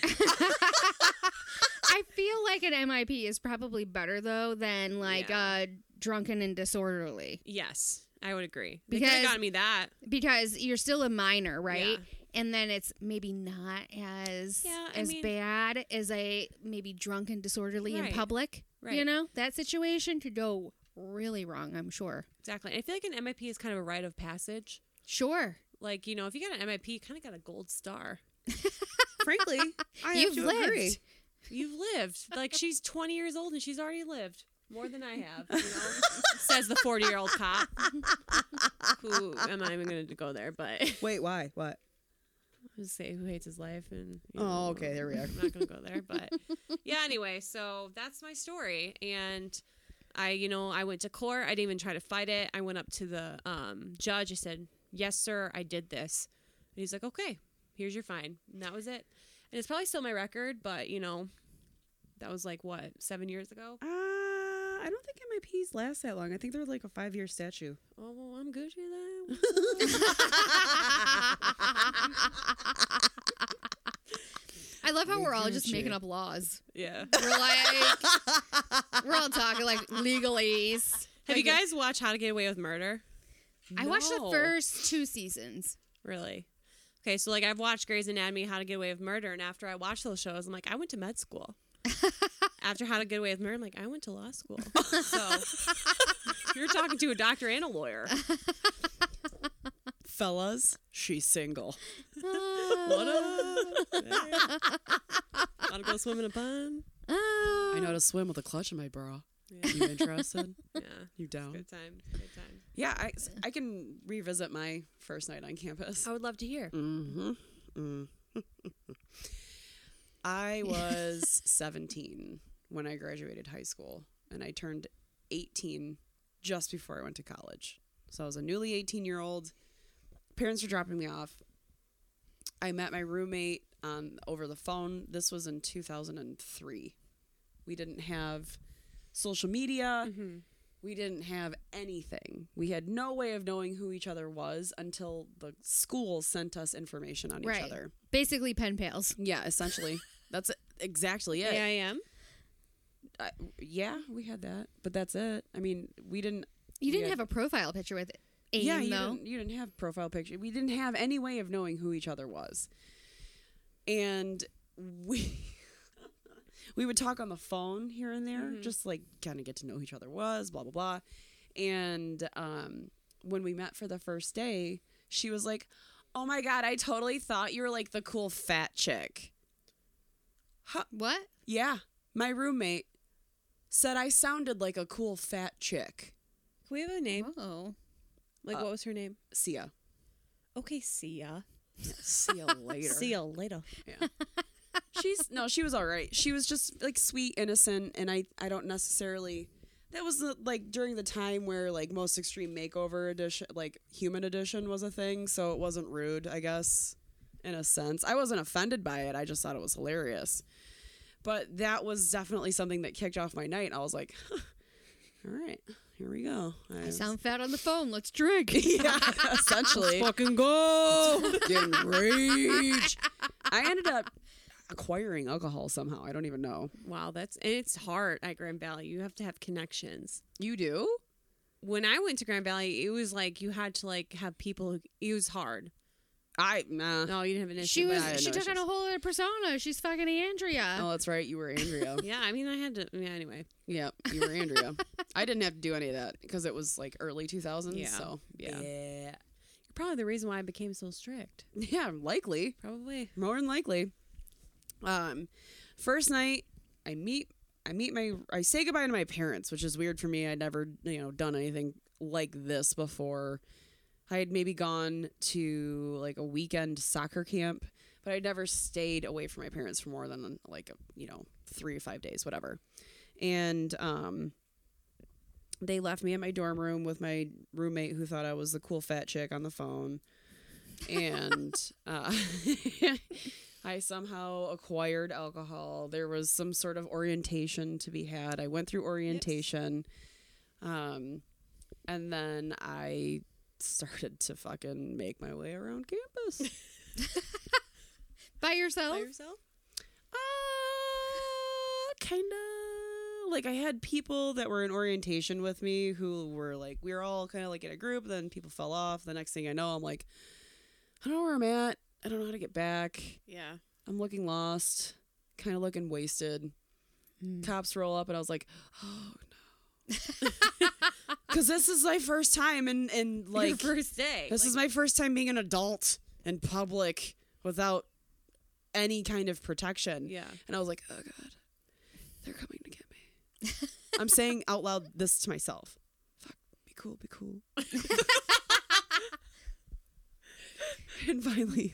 I feel like an M I P is probably better though than like Yeah. uh drunken and disorderly Yes, I would agree. They could have Because- gotten me that. because you're still a minor, right? Yeah. And then it's maybe not as Yeah, I as mean- bad as a maybe drunk and disorderly in Right. public. You Right. know, that situation could go really wrong, I'm sure. Exactly. I feel like an M I P is kind of a rite of passage. Sure. Like, you know, if you got an M I P, you kind of got a gold star. Frankly, I You've have to lived. agree. You've lived. Like, she's twenty years old and she's already lived. More than I have, you know? Says the forty-year-old cop. Who, I'm not even going to go there, but I Wait, why? What? was say who hates his life. and you Oh, know, okay, there we are. I'm not going to go there, but yeah, anyway, so that's my story. And I, you know, I went to court. I didn't even try to fight it. I went up to the um, judge. I said, yes, sir, I did this. And he's like, okay, here's your fine. And that was it. And it's probably still my record, but, you know, that was like, what, seven years ago? Uh, I don't think M I Ps last that long. I think they're like a five-year statute. Oh, well, I'm Gucci then. I love how We we're all do just shit. making up laws. Yeah. We're like we're all talking like legalese. Have you Like, guys watched How to Get Away with Murder? I watched the No. first two seasons. Really? Okay, so like I've watched Grey's Anatomy, How to Get Away with Murder, and after I watched those shows, I'm like, I went to med school. After How to Get Away with Murder, I'm like, I went to law school. So you're talking to a doctor and a lawyer. Fellas, she's single. What up? Hey. Wanna go swim in a pond? I know how to swim with a clutch in my bra. Yeah. You interested? Yeah. You down? Good time. Good time. Yeah, I, I can revisit my first night on campus. I would love to hear. Mm-hmm. Mm. I was seventeen when I graduated high school, and I turned eighteen just before I went to college. So I was a newly eighteen-year-old. Parents were dropping me off. I met my roommate um, over the phone. This was in two thousand three. We didn't have social media. Mm-hmm. We didn't have anything. We had no way of knowing who each other was until the school sent us information on Right. each other. Basically pen pals. Yeah, essentially. That's exactly it. Yeah, I am. I, yeah, we had that, but that's it. I mean, we didn't. You didn't we had- have a profile picture with AIM, yeah, you though. didn't, you didn't have profile picture. We didn't have any way of knowing who each other was, and we we would talk on the phone here and there, Mhm. just like kind of get to know who each other was, blah blah blah. And um, when we met for the first day, she was like, "Oh my god, I totally thought you were like the cool fat chick." Huh? What? Yeah, my roommate said I sounded like a cool fat chick. Can we have a name? Oh. Like, Uh, what was her name? Sia. Okay, see ya. See you later. See ya later. Yeah. She's no, she was all right. She was just like sweet, innocent, and I I don't necessarily. That was the, like during the time where like Most Extreme Makeover edition, like Human Edition, was a thing, so it wasn't rude, I guess, in a sense. I wasn't offended by it. I just thought it was hilarious. But that was definitely something that kicked off my night. I was like, huh, all right, here we go. I, I sound fat on the phone. Let's drink. yeah, essentially. Fucking go. Fucking rage. I ended up acquiring alcohol somehow. I don't even know. Wow, that's and it's hard at Grand Valley. You have to have connections. You do? When I went to Grand Valley, it was like you had to like have people. Who, it was hard. I nah. No, you didn't have an issue. She but was. I had She no took on a issues. whole other persona. She's fucking Andrea. Oh, that's right. You were Andrea. Yeah, I mean, I had to. Yeah, anyway. Yeah, you were Andrea. I didn't have to do any of that because it was like early two thousands. Yeah. So Yeah. yeah, You're probably the reason why I became so strict. yeah, likely, Probably. more than likely. Um, first night, I meet, I meet my, I say goodbye to my parents, which is weird for me. I'd never, you know, done anything like this before. I had maybe gone to like a weekend soccer camp, but I'd never stayed away from my parents for more than like, you know, three or five days, whatever. And um, they left me in my dorm room with my roommate who thought I was the cool fat chick on the phone. And uh, I somehow acquired alcohol. There was some sort of orientation to be had. I went through orientation. Um, and then I started to fucking make my way around campus. By yourself? By yourself? Uh, kind of. Like, I had people that were in orientation with me who were like, we were all kind of like in a group. Then people fell off. The next thing I know, I'm like, I don't know where I'm at. I don't know how to get back. Yeah. I'm looking lost, kind of looking wasted. Cops roll up, and I was like, oh no. Because this is my first time, and, and like, Your first day. this is my first time being an adult in public without any kind of protection. Yeah. And I was like, oh God, they're coming to get me. I'm saying out loud this to myself. Fuck, be cool, be cool. And finally,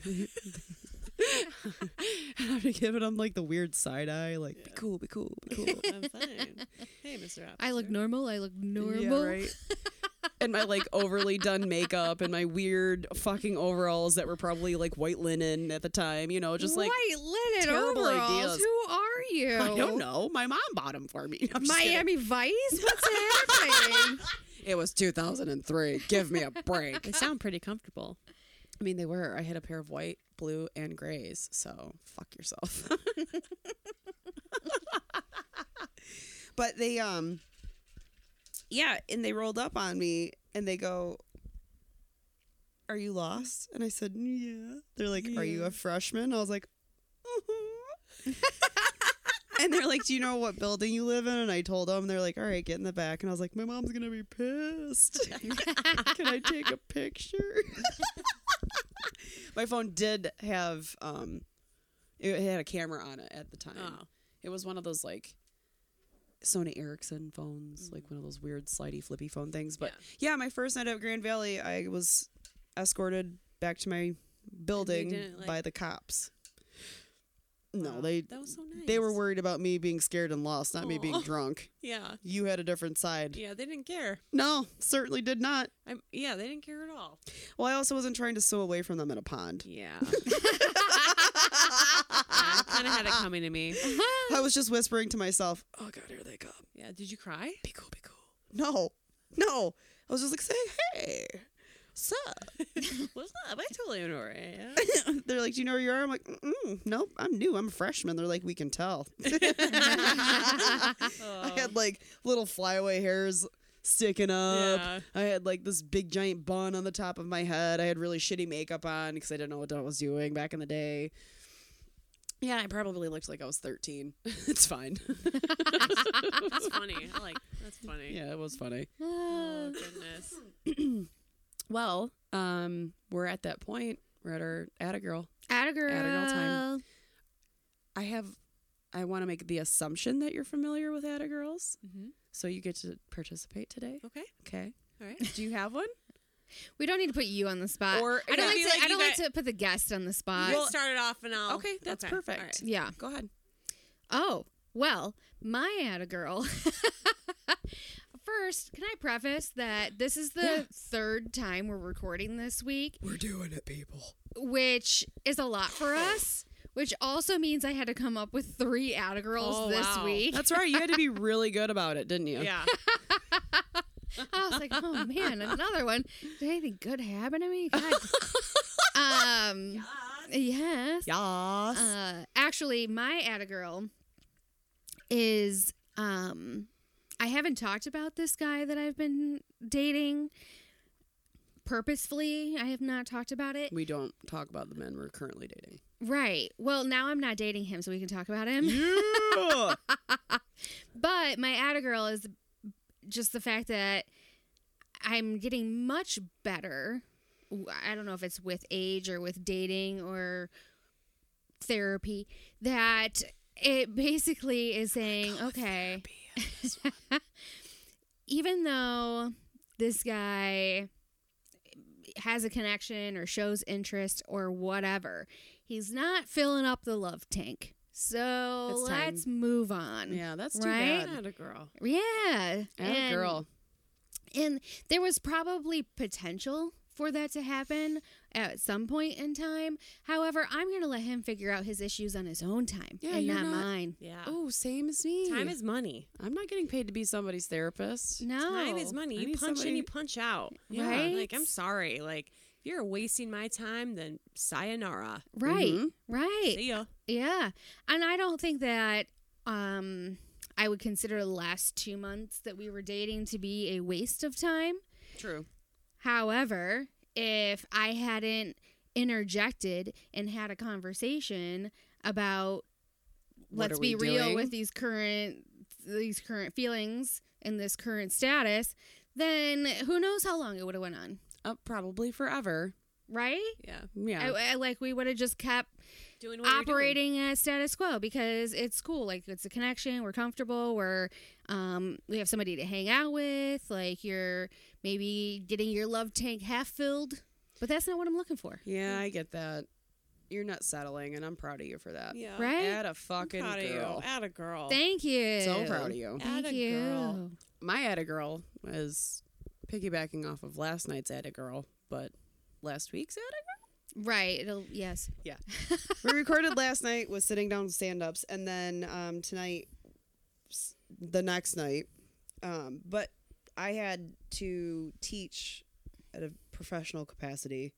and I'm giving them like the weird side eye, like, be cool, be cool, be cool. I'm fine. Hey, Mister Officer. I look normal. I look normal. Yeah, right. And my like overly done makeup and my weird fucking overalls that were probably like white linen at the time, you know, just like White linen terrible overalls. ideas. Who are you? I don't know. My mom bought them for me. I'm just kidding. Miami Vice? What's happening? It was two thousand three. Give me a break. They sound pretty comfortable. I mean, they were. I had a pair of white, blue, and grays. So fuck yourself. But they, um, yeah, and they rolled up on me and they go, are you lost? And I said, yeah. They're like, are you a freshman? I was like, uh-huh. And they're like, do you know what building you live in? And I told them. They're like, all right, get in the back. And I was like, my mom's going to be pissed. Can I take a picture? My phone did have, um, it had a camera on it at the time. Oh. It was one of those, like, Sony Ericsson phones, like one of those weird slidey flippy phone things. But yeah. yeah, my first night at Grand Valley, I was escorted back to my building didn't, like- by the cops. No, Wow, they that was so nice. they were worried about me being scared and lost, not me being Aw. drunk. Yeah. You had a different side. Yeah, they didn't care. No, certainly did not. I'm, yeah, they didn't care at all. Well, I also wasn't trying to sew away from them in a pond. Yeah. I kind of had it coming to me. I was just whispering to myself, oh God, here they come. Yeah. Did you cry? Be cool, be cool. No, no. I was just like, say, hey, what's up? What's up? I totally know where I am. They're like, do you know where you are? I'm like, mm nope, I'm new. I'm a freshman. They're like, we can tell. I had like little flyaway hairs sticking up. Yeah. I had like this big giant bun on the top of my head. I had really shitty makeup on because I didn't know what I was doing back in the day. Yeah, I probably looked like I was thirteen. It's fine. That's funny. I like. That's funny. Yeah, it was funny. Oh goodness. Well, um, we're at that point. We're at our Atta Girl. Atta girl. Atta girl time. I have, I want to make the assumption that you're familiar with Atta Girls, Mm-hmm. so you get to participate today. Okay. Okay. All right. Do you have one? We don't need to put you on the spot. Or- I don't yeah. like Be to. like I you don't like got- to put the guest on the spot. You start it off and I'll. Okay, that's perfect. All right. yeah. Go ahead. Oh well, my Atta girl. First, can I preface that this is the Yeah. third time we're recording this week, We're doing it, people. which is a lot for us. Which also means I had to come up with three Atta girls Oh, this wow. week. That's right. You had to be really good about it, didn't you? Yeah. I was like, oh man, another one. Did anything good happen to me? God. um, yes. Yes. Uh, actually, my Atta girl is um, I haven't talked about this guy that I've been dating purposefully. I have not talked about it. We don't talk about the men we're currently dating. Right. Well, now I'm not dating him, so we can talk about him. Yeah. But my Atta girl is just the fact that I'm getting much better. I don't know if it's with age or with dating or therapy, that it basically is saying, okay, even though this guy has a connection or shows interest or whatever, he's not filling up the love tank. So It's time. let's move on. Yeah, that's too Right? bad. Not a girl. Yeah. Atta and, girl. And there was probably potential for that to happen at some point in time. However, I'm going to let him figure out his issues on his own time Yeah, and you're not, not- mine. Yeah. Oh, same as me. Time is money. I'm not getting paid to be somebody's therapist. No. Time is money. I You need punch somebody- in, you punch out. Yeah. Right? Like, I'm sorry. Like, if you're wasting my time, then sayonara. Right. Mhm. Right. See ya. Yeah. And I don't think that um I would consider the last two months that we were dating to be a waste of time. True. However, if I hadn't interjected and had a conversation about What let's are be we real doing? with these current these current feelings and this current status, then who knows how long it would have went on, Uh, probably forever. right? Yeah. Yeah. I, I, like we would have just kept Doing what you're doing. operating as status quo because it's cool. Like it's a connection. We're comfortable. We're um, we have somebody to hang out with. Like you're maybe getting your love tank half filled, but that's not what I'm looking for. yeah, I get that. You're not settling, and I'm proud of you for that. Yeah. Right? Atta fucking Proud of girl. you. Atta girl. Thank you. So proud of you. Thank Atta you. girl. My Atta girl is piggybacking off of last night's Atta girl, but last week's Atta girl? Right. It'll yes. We recorded last night with sitting down stand-ups, and then um, tonight, s- the next night. Um, but I had to teach at a professional capacity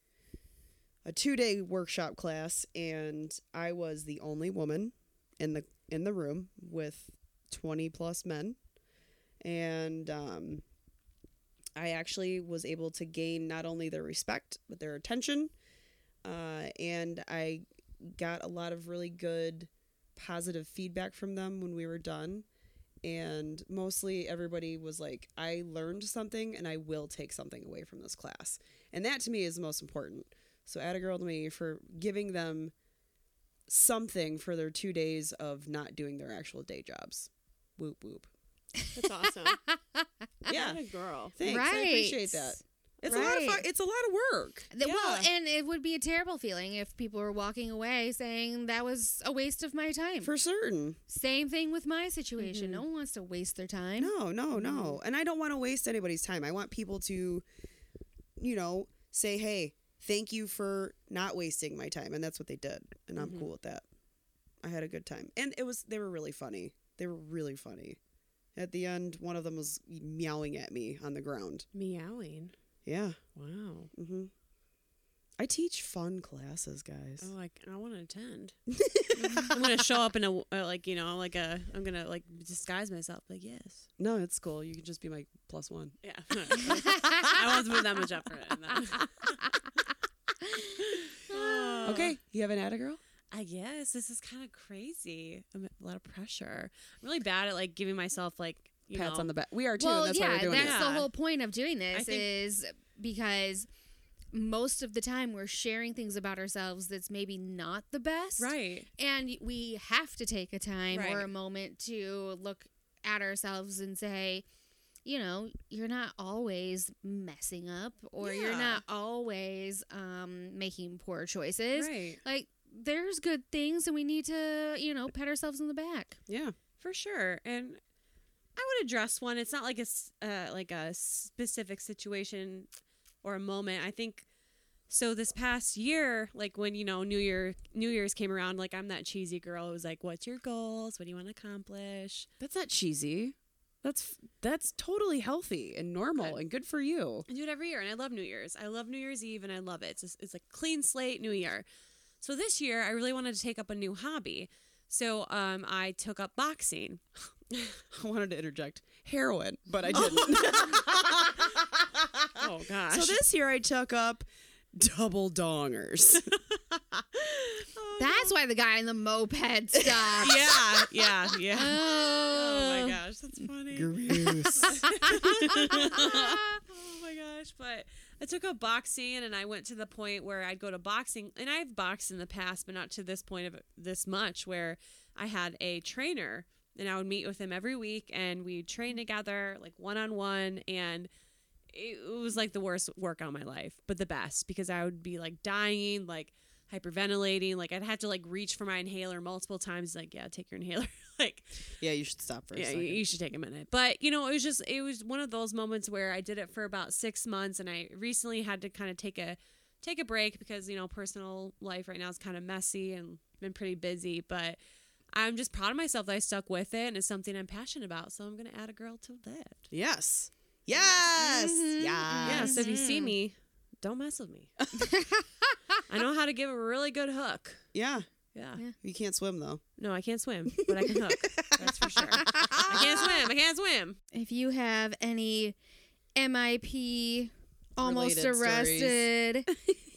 a two-day workshop class, and I was the only woman in the in the room with twenty plus men, and um, I actually was able to gain not only their respect, but their attention. Uh, and I got a lot of really good positive feedback from them when we were done. And mostly everybody was like, I learned something and I will take something away from this class. And that to me is the most important. So add a girl to me for giving them something for their two days of not doing their actual day jobs. Whoop, whoop. That's awesome. Yeah. What a girl. Thanks. Right. I appreciate that. It's a lot of fun. Right. It's a lot of work. The- Well, Yeah. and it would be a terrible feeling if people were walking away saying that was a waste of my time. For certain. Same thing with my situation. Mhm. No one wants to waste their time. No, no, no. And I don't want to waste anybody's time. I want people to, you know, say, hey, thank you for not wasting my time. And that's what they did. And I'm Mhm. cool with that. I had a good time. And it was, they were really funny. They were really funny. At the end, one of them was meowing at me on the ground. Meowing. Yeah. Wow. Mm-hmm. I teach fun classes, guys. Oh, I, I want to attend. I'm gonna show up in a uh, like you know like a I'm gonna like disguise myself like yes. No, it's cool. You can just be my plus one. Yeah. I won't put that much effort in that. Oh. Okay. You have an add a girl? I guess this is kind of crazy. I'm a lot of pressure. I'm really bad at like giving myself like you Pats know, on the back. We are too. Well, and that's yeah, why we're doing that's it. the Yeah. whole point of doing this think- is because most of the time we're sharing things about ourselves that's maybe not the best. right. And we have to take a time or Right. a moment to look at ourselves and say, you know, you're not always messing up or you're Yeah. not always um, making poor choices. Right. Like, there's good things and we need to, you know, pat ourselves on the back. Yeah. For sure. And I would address one. It's not like a s- uh, like a specific situation or a moment. I think so this past year, like when, you know, New Year New Year's came around, like I'm that cheesy girl who was like, what's your goals? What do you want to accomplish? That's not cheesy. That's that's totally healthy and normal Good. and good for you. I do it every year and I love New Year's. I love New Year's Eve and I love it. It's just, it's like clean slate New Year. So this year I really wanted to take up a new hobby. So um, I took up boxing. I wanted to interject heroin, but I didn't. Oh gosh. So this year I took up double dongers. That's why the guy in the moped stopped. yeah, yeah, yeah. Oh. Oh my gosh, that's funny. Gross. Oh my gosh, but I took up boxing and I went to the point where I'd go to boxing, and I've boxed in the past, but not to this point of this much, where I had a trainer and I would meet with him every week and we'd train together like one on one, and it was like the worst workout of my life, but the best, because I would be like dying, like hyperventilating, like I'd have to like reach for my inhaler multiple times, like, yeah, take your inhaler. Like, Yeah, you should stop for a yeah, second. you, you should take a minute. But, you know, it was just, it was one of those moments where I did it for about six months and I recently had to kind of take a, take a break because, you know, personal life right now is kind of messy and been pretty busy, but I'm just proud of myself that I stuck with it and it's something I'm passionate about. So I'm going to add a girl to that. Yes. Yes. Mhm. Yeah. Yeah. So if you see Mhm. me, don't mess with me. I know how to give a really good hook. Yeah. Yeah. Yeah. You can't swim though. No, I can't swim, but I can hook. That's for sure. I can't swim. I can't swim. If you have any M I P, almost Related stories. arrested,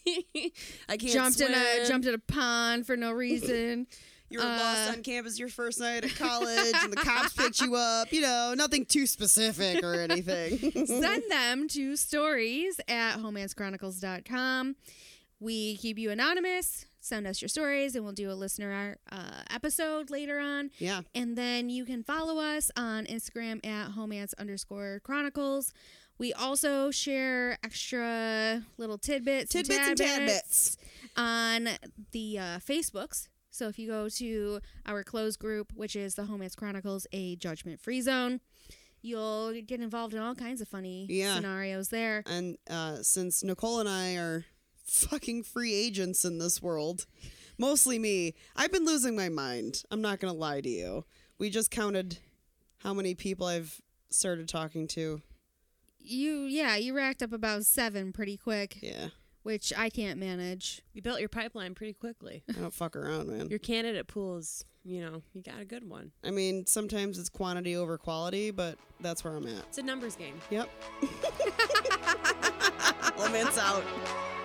I can't jumped swim. in a jumped in a pond for no reason. You were uh, lost on campus your first night at college and the cops picked you up. You know, nothing too specific or anything. Send them to stories at homance chronicles dot com. We keep you anonymous. Send us your stories and we'll do a listener uh, episode later on. Yeah. And then you can follow us on Instagram at homance underscore chronicles. We also share extra little tidbits, Tidbits and tadbits. on the uh, Facebooks. So if you go to our closed group, which is the Homance Chronicles, a judgment-free zone, you'll get involved in all kinds of funny Yeah. scenarios there. And uh, since Nicole and I are fucking free agents in this world, mostly me, I've been losing my mind. I'm not going to lie to you. We just counted how many people I've started talking to. You, yeah, you racked up about seven pretty quick. Yeah. which I can't manage. You built your pipeline pretty quickly. I don't fuck around, man. Your candidate pools, you know, you got a good one. I mean, sometimes it's quantity over quality, but that's where I'm at. It's a numbers game. Yep. Laments out.